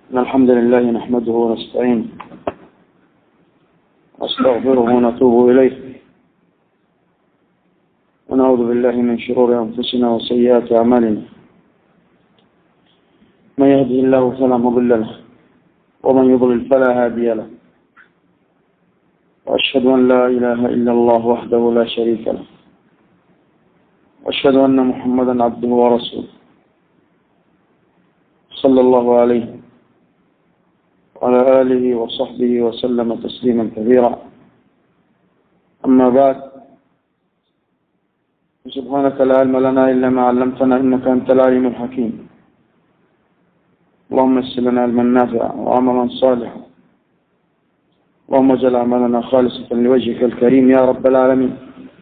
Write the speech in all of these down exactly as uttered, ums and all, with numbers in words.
إن الحمد لله نحمده ونستعينه واستغفره ونتوب إليه ونعوذ بالله من شرور أنفسنا وسيئات أعمالنا. من يهده الله فلا مضل له ومن يضلل فلا هادي له، وأشهد أن لا إله إلا الله وحده لا شريك له، وأشهد أن محمدا عبده ورسوله صلى الله عليه وعلى آله وصحبه وسلم تسليما كثيرا. أما بعد، سبحانك لا علم لنا إلا ما علمتنا إنك أنت العليم الحكيم. اللهم يسر لنا علما نافعا وعملا صالحا، اللهم اجعل أعمالنا خالصة لوجهك الكريم يا رب العالمين.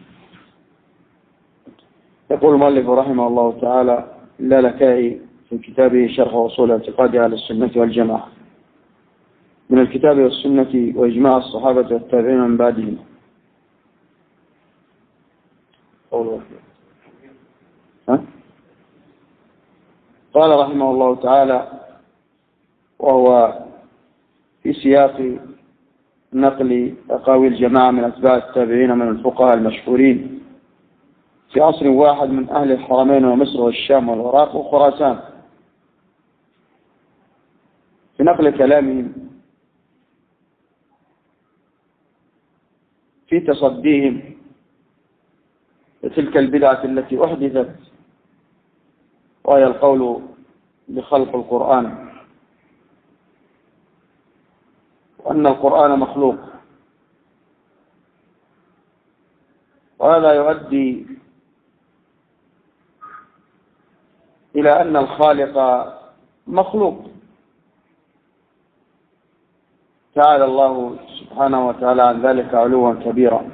يقول المؤلف رحمه الله تعالى اللالكائي في كتابه شرح أصول اعتقاد أهل السنة والجماعة من الكتاب والسنة وإجماع الصحابة والتابعين من بعدهم. قال رحمه الله تعالى، وهو في سياق نقل أقاويل الجماعة من أتباع التابعين من الفقهاء المشهورين في عصر واحد من أهل الحرمين ومصر والشام والعراق وخراسان، في نقل كلامهم في تصديهم لتلك البدعة التي أحدثت، وهي القول بخلق القرآن، وأن القرآن مخلوق. وهذا يؤدي إلى أن الخالق مخلوق. تعالى الله سبحانه وتعالى عن ذلك علوا كبيرا.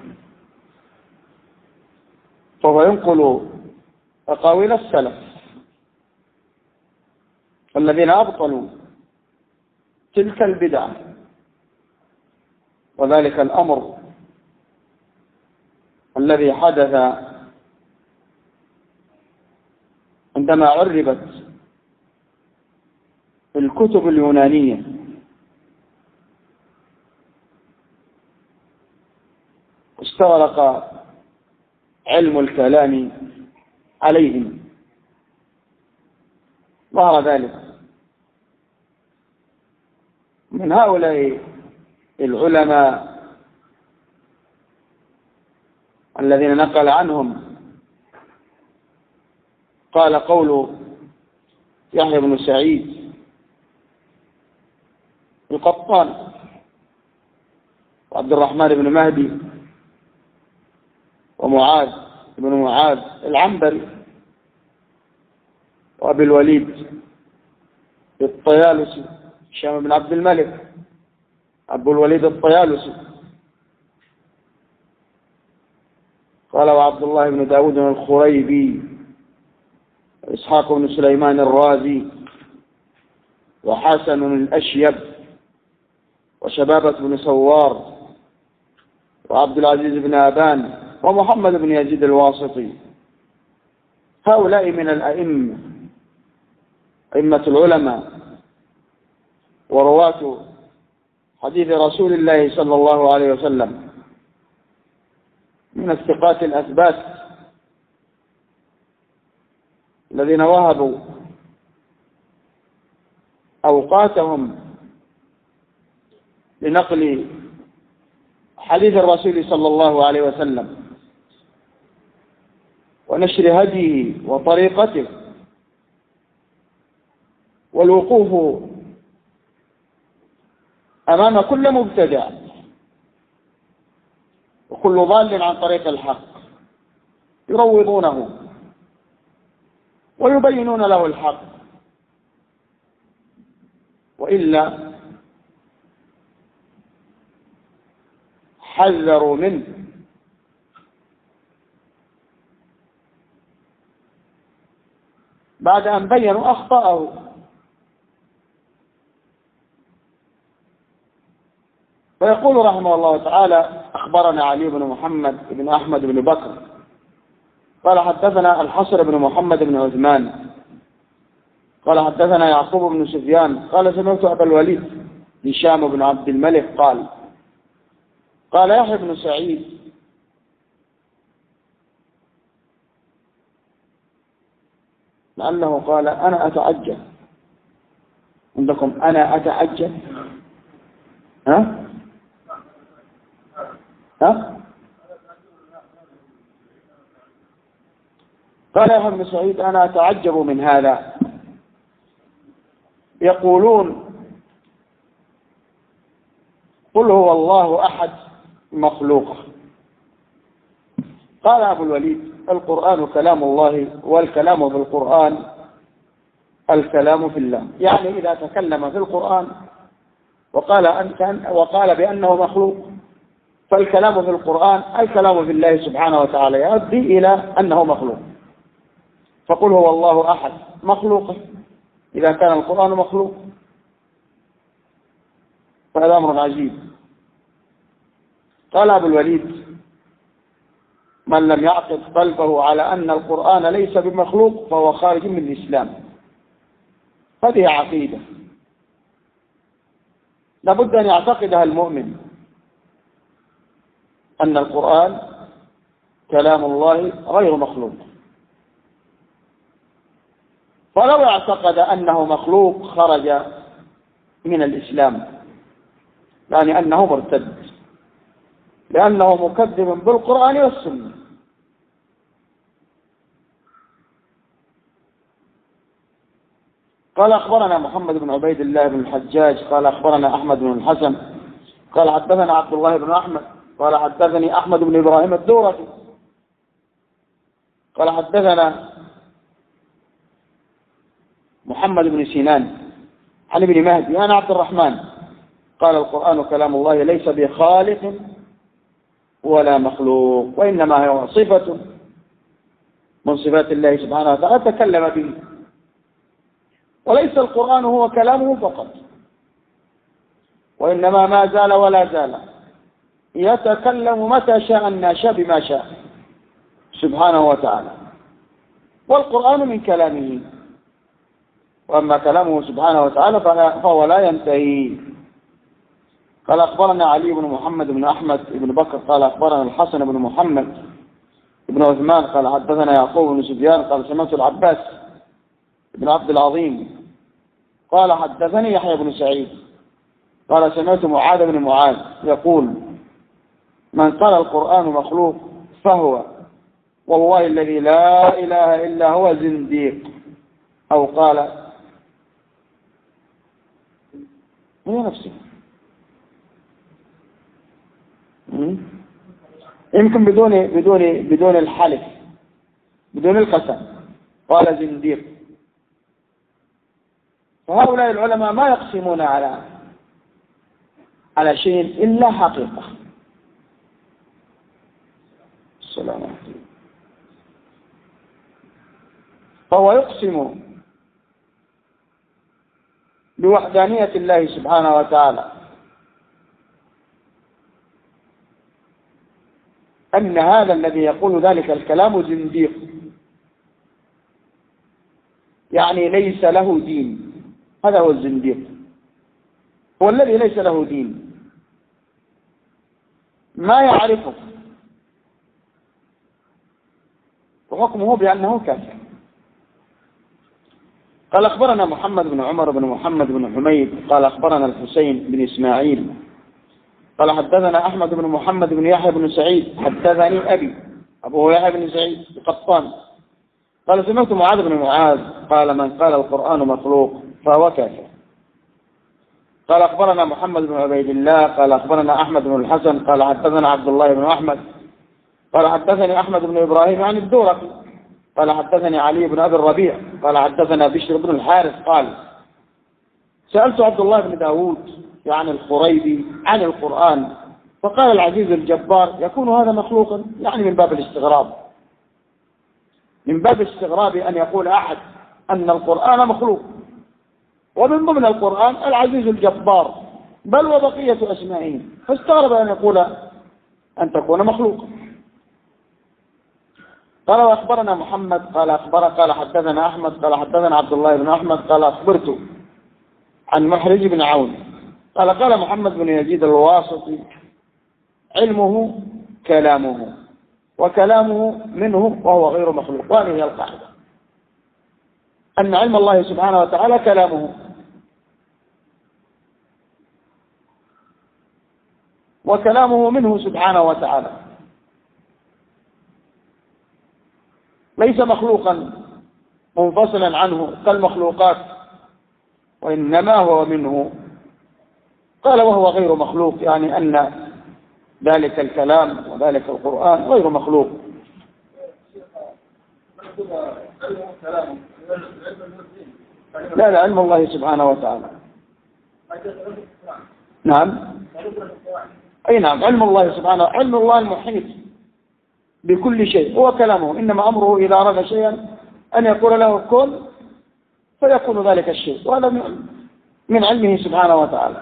فهو ينقل أقاويل السلف الذين أبطلوا تلك البدعة، وذلك الأمر الذي حدث عندما عربت الكتب اليونانية استغرق علم الكلام عليهم. ظهر ذلك من هؤلاء العلماء الذين نقل عنهم. قال قول يحيى بن سعيد القطان وعبد الرحمن بن مهدي ومعاذ بن معاذ العنبري وأبي الوليد الطيالسي هشام بن عبد الملك أبو الوليد الطيالسي. قال وعبد الله بن داود الخريبي إسحاق بن سليمان الرازي وحسن الأشيب وشبابة بن سوار وعبد العزيز بن أبان ومحمد بن يزيد الواسطي. هؤلاء من الأئمة، أئمة العلماء ورواة حديث رسول الله صلى الله عليه وسلم، من الثقات الأثبات الذين وهبوا أوقاتهم لنقل حديث الرسول صلى الله عليه وسلم ونشر هديه وطريقته، والوقوف أمام كل مبتدع وكل ضال عن طريق الحق، يروضونه ويبينون له الحق، وإلا حذروا منه. بعد أن بينوا أخطاءه. فيقول رحمه الله تعالى أخبرنا علي بن محمد بن أحمد بن بكر قال حدثنا الحسن بن محمد بن عثمان قال حدثنا يعقوب بن سفيان قال سمعت أبا الوليد هشام بن عبد الملك قال قال يحيى بن سعيد لأنه قال أنا أتعجب عندكم أنا أتعجب ها ها قال يحيى بن سعيد أنا أتعجب من هذا يقولون قل هو الله أحد مخلوق. قال أبو الوليد القرآن كلام الله والكلام في القرآن الكلام في الله، يعني إذا تكلم في القرآن وقال أن وقال بأنه مخلوق فالكلام في القرآن الكلام في الله سبحانه وتعالى يؤدي إلى أنه مخلوق. فقل هو الله أحد مخلوق إذا كان القرآن مخلوق فهذا أمر عجيب. قال أبو الوليد من لم يعقد قلبه على أن القرآن ليس بمخلوق فهو خارج من الإسلام. هذه عقيدة لابد أن يعتقدها المؤمن أن القرآن كلام الله غير مخلوق. فلو اعتقد أنه مخلوق خرج من الإسلام، يعني أنه مرتد لأنه مكذب بالقرآن والسنة. قال أخبرنا محمد بن عبيد الله بن الحجاج قال أخبرنا أحمد بن الحسن قال حدثنا عبد الله بن أحمد قال حدثني أحمد بن إبراهيم الدورقي قال حدثنا محمد بن سنان عن ابن مهدي أنا عبد الرحمن قال القرآن كلام الله ليس بخالق ولا مخلوق وإنما هو صفة من صفات الله سبحانه وتعالى تكلم به، وليس القرآن هو كلامه فقط، وإنما ما زال ولا زال يتكلم متى شاء أن شاء بما شاء سبحانه وتعالى، والقرآن من كلامه، وأما كلامه سبحانه وتعالى فهو لا ينتهي. قال أخبرنا علي بن محمد بن أحمد بن بكر قال أخبرنا الحسن بن محمد بن عثمان قال حدثنا يعقوب بن سفيان قال سمعت العباس بن عبد العظيم قال حدثني يحيى بن سعيد قال سمعت معاذ بن معاذ يقول من قال القرآن مخلوق فهو والله الذي لا إله إلا هو زنديق، أو قال هي نفسه يمكن بدون بدون بدون الحلف بدون القسم قال زنديق. فهؤلاء العلماء ما يقسمون على على شيء إلا حقيقة. السلام عليكم. فهو يقسم بوحدانية الله سبحانه وتعالى أن هذا الذي يقول ذلك الكلام زنديق، يعني ليس له دين. هذا هو الزنديق، هو الذي ليس له دين، ما يعرفه وحكمه بأنه كافر. قال أخبرنا محمد بن عمر بن محمد بن حميد قال أخبرنا الحسين بن إسماعيل قال حدثنا أحمد بن محمد بن يحيى بن سعيد حدثني أبي أبو يحيى بن سعيد القطان قال سمعت معاذ بن معاذ قال من قال القرآن مخلوق فهو كافر. قال أخبرنا محمد بن عبيد الله قال أخبرنا أحمد بن الحسن قال حدثنا عبد الله بن أحمد قال حدثني أحمد بن إبراهيم عن الدورقي قال حدثني علي بن أبي الربيع قال حدثنا بشر بن الحارث قال سألت عبد الله بن داود يعني الخريبي عن القرآن فقال العزيز الجبار يكون هذا مخلوقا، يعني من باب الاستغراب، من باب الاستغراب أن يقول أحد أن القرآن مخلوق، ومن ضمن القرآن العزيز الجبار بل وبقية أسمائه، فاستغرب أن يقول أن تكون مخلوقا. قال وأخبرنا محمد قال أخبر قال حدثنا أحمد قال حدثنا عبد الله بن أحمد قال أخبرت عن محرز بن عون قال قال محمد بن يزيد الواسطي علمه كلامه وكلامه منه وهو غير مخلوق. وهذه هي القاعدة، أن علم الله سبحانه وتعالى كلامه، وكلامه منه سبحانه وتعالى، ليس مخلوقا منفصلا عنه كالمخلوقات، وإنما هو منه. قال وهو غير مخلوق، يعني أن ذلك الكلام وذلك القرآن غير مخلوق. لا لا علم الله سبحانه وتعالى. نعم أي نعم علم الله سبحانه، علم الله المحيط بكل شيء هو كلامه، إنما أمره إذا أراد شيئا أن يقول له كن فيكون ذلك الشيء، وهذا من علمه سبحانه وتعالى.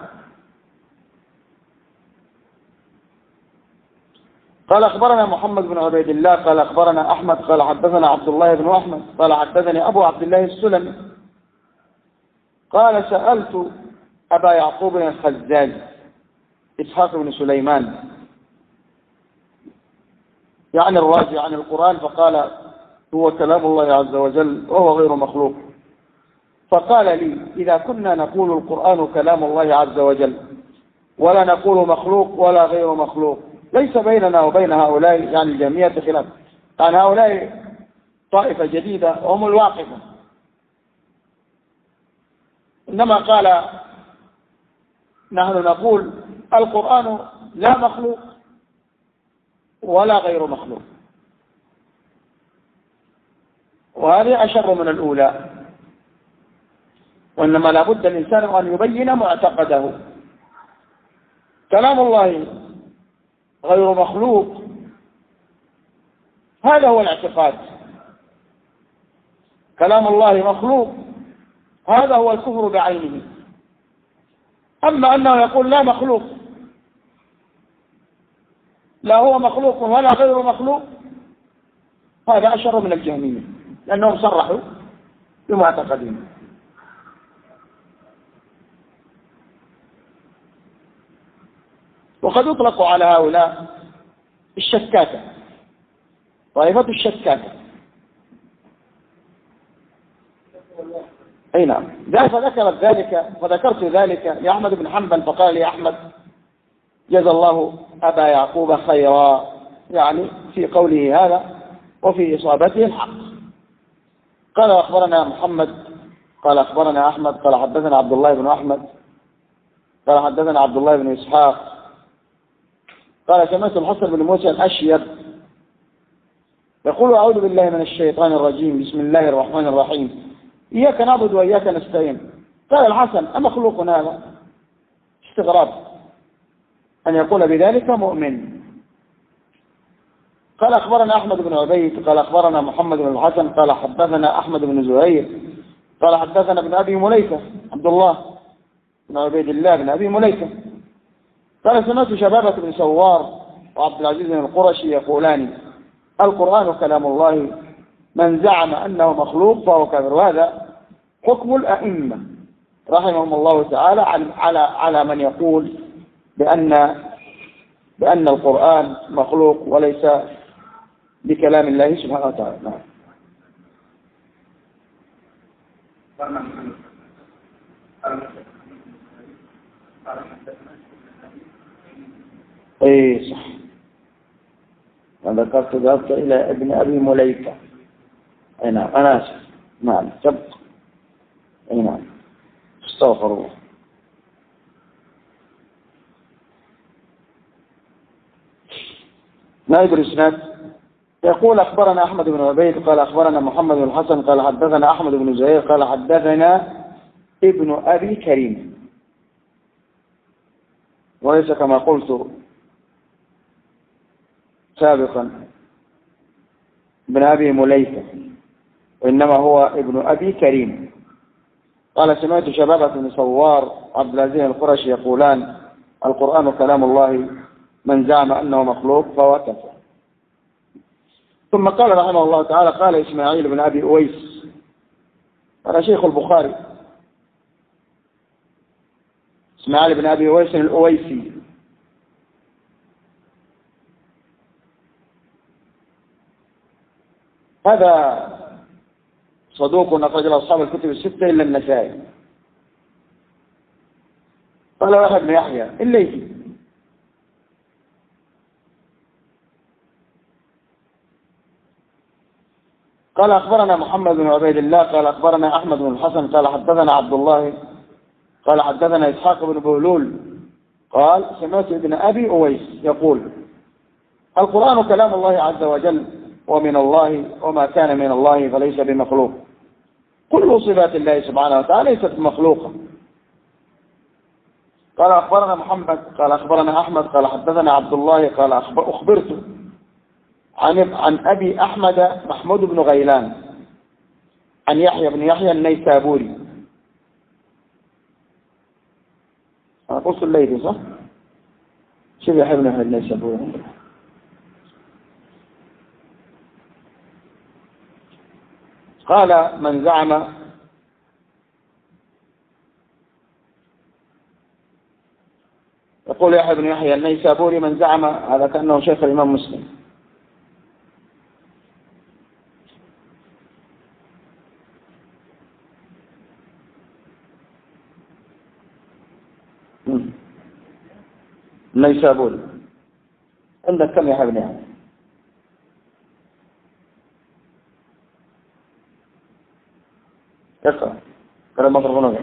قال أخبرنا محمد بن عبيد الله قال أخبرنا أحمد قال حدثنا عبد الله بن أحمد قال حدثني أبو عبد الله السلمي قال سألت أبا يعقوب الخزاز إسحاق بن سليمان يعني الراجي عن القرآن، فقال هو كلام الله عز وجل وهو غير مخلوق. فقال لي إذا كنا نقول القرآن كلام الله عز وجل ولا نقول مخلوق ولا غير مخلوق، ليس بيننا وبين هؤلاء يعني الجميع خلاف، يعني هؤلاء طائفة جديدة هم الواقفة، إنما قال نحن نقول القرآن لا مخلوق ولا غير مخلوق، وهذه أشر من الأولى. وإنما لابد الإنسان أن يبين معتقده. كلام الله غير مخلوق هذا هو الاعتقاد، كلام الله مخلوق هذا هو الكفر بعينه. أما أنه يقول لا مخلوق، لا هو مخلوق ولا غير مخلوق، هذا أشر من الجهمية، لأنهم صرحوا بمعتقدهم. وقد يطلق على هؤلاء الشكاكة، طائفة الشكاكة. أي نعم، فذكرت ذلك فذكرت ذلك لأحمد بن حنبل، فقال لي أحمد جزى الله أبا يعقوب خيرا، يعني في قوله هذا وفي إصابته الحق. قال أخبرنا محمد قال أخبرنا أحمد قال حدثنا عبد الله بن أحمد قال حدثنا عبد الله بن إسحاق قال سمعت الحسن بن موسى الأشيب يقول أعوذ بالله من الشيطان الرجيم بسم الله الرحمن الرحيم إياك نعبد وإياك نستعين. قال الحسن أمخلوق هذا؟ استغراب أن يقول بذلك مؤمن. قال أخبرنا أحمد بن عبيد قال أخبرنا محمد بن الحسن قال حدثنا أحمد بن زهير قال حدثنا ابن أبي مليكة عبد الله بن عبيد الله بن أبي مليكة قال سمعت شبابة بن سوار وعبد العزيز بن القرشي يقولان القرآن كلام الله من زعم أنه مخلوق فهو كافر. وهذا حكم الأئمة رحمهم الله تعالى على على من يقول بأن بأن القرآن مخلوق وليس بكلام الله سبحانه وتعالى. نعم. اي صح، أنا ذكرت ذلك إلى ابن أبي مليكة. أي نعم أنا آسف. نعم سبق. أي نعم استغفر الله. نائب الإسناد يقول أخبرنا أحمد بن عبيد قال أخبرنا محمد بن الحسن قال حدثنا أحمد بن زهير قال حدثنا ابن أبي كريم، وليس كما قلت سابقا ابن أبي مليكة، وإنما هو ابن أبي كريم. قال سمعت شبابة بن سوار عبد العزيز القرشي يقولان القرآن كلام الله من زعم أنه مخلوق فهو كفر. ثم قال رحمه الله تعالى قال إسماعيل بن أبي أويس هذا شيخ البخاري، إسماعيل بن أبي أويس الأويسي، هذا صدوق أخرج له أصحاب الكتب الستة إلا النسائي. قال واحد بن يحيى الليثي قال أخبرنا محمد بن عبيد الله قال أخبرنا أحمد بن الحسن قال حدثنا عبد الله قال حدثنا إسحاق بن بهلول قال سمعت ابن أبي أويس يقول القرآن كلام الله عز وجل ومن الله وما كان من الله فليس بمخلوق، كل صفات الله سبحانه وتعالى ليست بمخلوقة. قال أخبرنا محمد قال أخبرنا أحمد قال حدثنا عبد الله قال أخبرت عن عن أبي أحمد محمود بن غيلان عن يحيى بن يحيى النيسابوري. أنا قلت الليثي صح؟ شوف يحيى بن يحيى النيسابوري. قال من زعم يقول يحيى بن يحيى النيسابوري من زعم هذا كأنه شيخ الإمام مسلم النيسابوري. عندك كم يحيى بن يحيى؟ اقرأ كلام مطرقون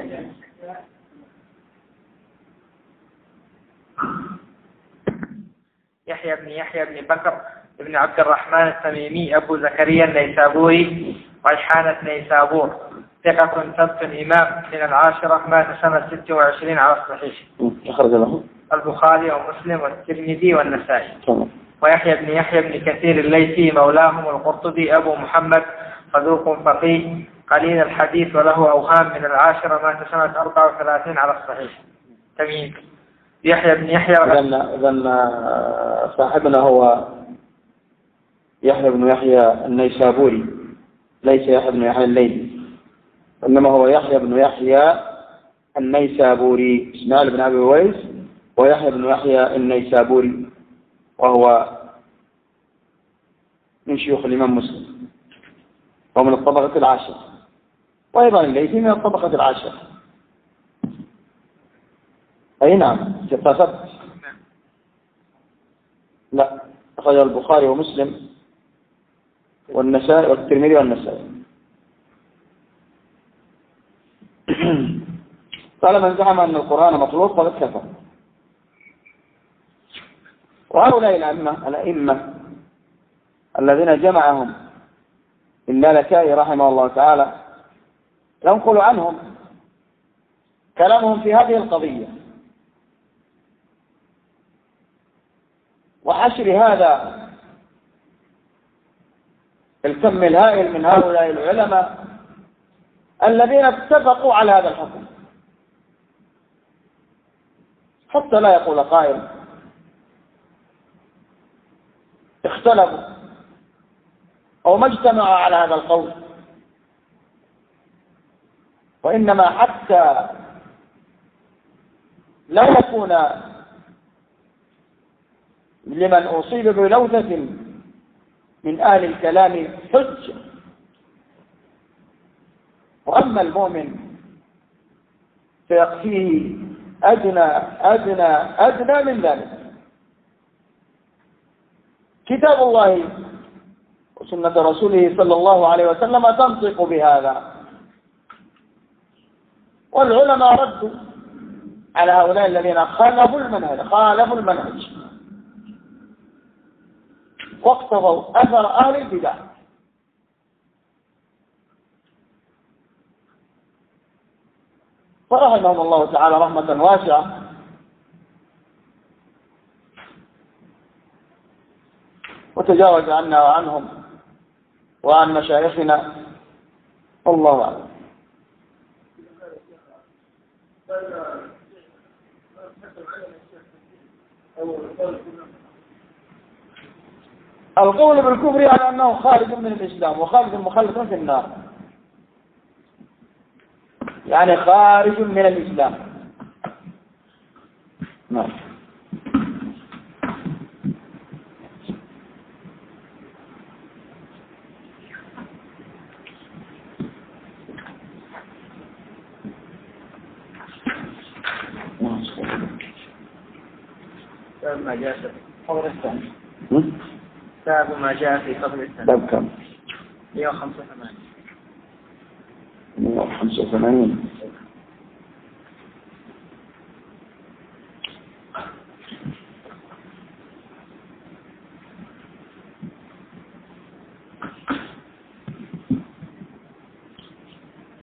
يحيى بن يحيى بن بكر بن عبد الرحمن التميمي أبو زكريا النيسابوري ريحانة نيسابور، ثقة ثبت إمام من العاشرة مات سنة ستة وعشرين على الصحيح. أخرج له البخاري ومسلم والترمذي والنسائي. ويحيى بن يحيى بن كثير الليثي مولاهم القرطبي أبو محمد صدوق فقيه قليل الحديث وله أوهام من العاشرة مات سنة أربعة وثلاثين على الصحيح. تمييز يحيى بن يحيى إذن صاحبنا هو يحيى بن يحيى النيسابوري ليس يحيى بن يحيى الليثي، إنما هو يحيى بن يحيى النيسابوري إسماعيل بن أبي أويس ويحيى بن يحيى النيسابوري، وهو من شيوخ الإمام مسلم ومن الطبقة العاشرة، وأيضا الليثي من الطبقة العاشرة. أي نعم ثقة. لا أخرج البخاري ومسلم والنسائي والترمذي والنسائي. قال من زعم أن القرآن مخلوق فقد كفر. وهؤلاء الأئمة الأئمة الذين جمعهم اللالكائي رحمه الله تعالى ينقل عنهم كلامهم في هذه القضية وحشر هذا الكم الهائل من هؤلاء العلماء الذين اتفقوا على هذا الحكم، حتى لا يقول قائل اختلفوا أو ما اجتمعوا على هذا القول، وإنما حتى لا يكون لمن أصيب بلوثة من أهل الكلام حجة. وأما المؤمن فيكفيه أدنى أدنى أدنى من ذلك كتاب الله وسنة رسوله صلى الله عليه وسلم تنطق بهذا. والعلماء ردوا على هؤلاء الذين خالفوا المنهج خالفوا المنهج واقتضوا أثر أهل البدع. فرحمهم الله تعالى رحمة واسعة، وتجاوز عنا وعنهم وعن مشايخنا، الله أعلم. القول بالكفر يعني أنه خارج من الإسلام وخارج مخلد في النار، يعني خارج من الإسلام. نعم. باب ما جاء في قبر الثاني. باب ما جاء في قبر الثاني. باب كم؟ مئة وخمسة وثمانين. مئة وخمسة وثمانين.